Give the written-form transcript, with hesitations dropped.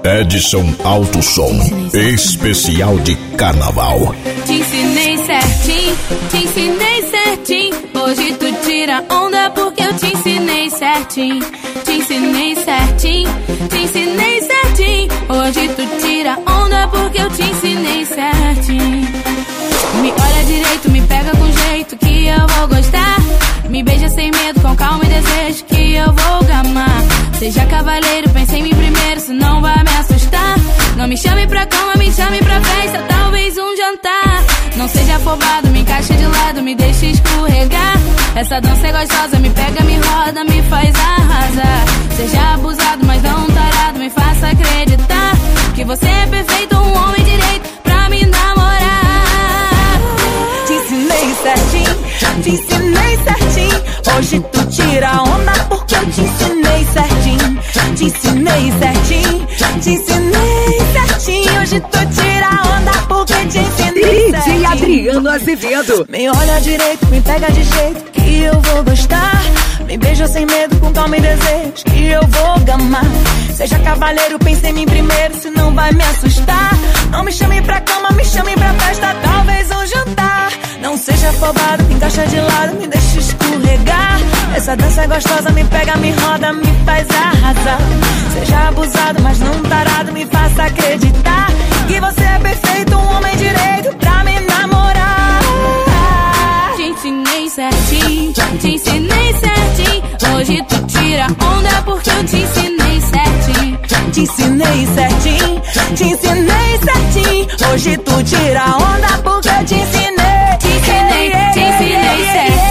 Edson Alto Som, especial de carnaval. Te ensinei certinho, te ensinei certinho. Hoje tu tira onda porque eu te ensinei certinho. Te ensinei certinho, te ensinei certinho. Hoje tu tira onda porque eu te ensinei certinho. Me olha direito, me pega com jeito que eu vou gostar. Me beija sem medo, com calma e desejo que eu vou gamar. Seja cavaleiro, pense em mim primeiro, senão vai me assustar. Não me chame pra cama, me chame pra festa, talvez um jantar. Não seja afobado, me encaixa de lado, me deixa escorregar. Essa dança é gostosa, me pega, me roda, me faz arrasar. Seja abusado, mas não tarado, me faça acreditar que você é perfeito, um homem direito pra me namorar. Te ensinei certinho, te ensinei certinho. Hoje tu tira onda porque eu te ensinei certinho. Te ensinei certinho, te ensinei certinho. Hoje tu tira onda porque eu te ensinei certinho. DJ Adriano Azevedo. Me olha direito, me pega de jeito que eu vou gostar. Me beija sem medo, com calma e desejo que eu vou gamar. Seja cavaleiro, pense em mim primeiro, senão vai me assustar. Não me chame pra cama, me chame pra festa, talvez um jantar. Não seja afobado, me encaixa de lado, me deixa escorregar. Essa dança é gostosa, me pega, me roda, me faz arrasar. Seja abusado, mas não tarado, me faça acreditar que você é perfeito, um homem direito pra me namorar. Te ensinei certinho, te ensinei certinho. Hoje tu tira onda porque eu te ensinei certinho. Te ensinei certinho, te ensinei certinho. Hoje tu tira onda porque eu te ensinei. Te ensinei certinho.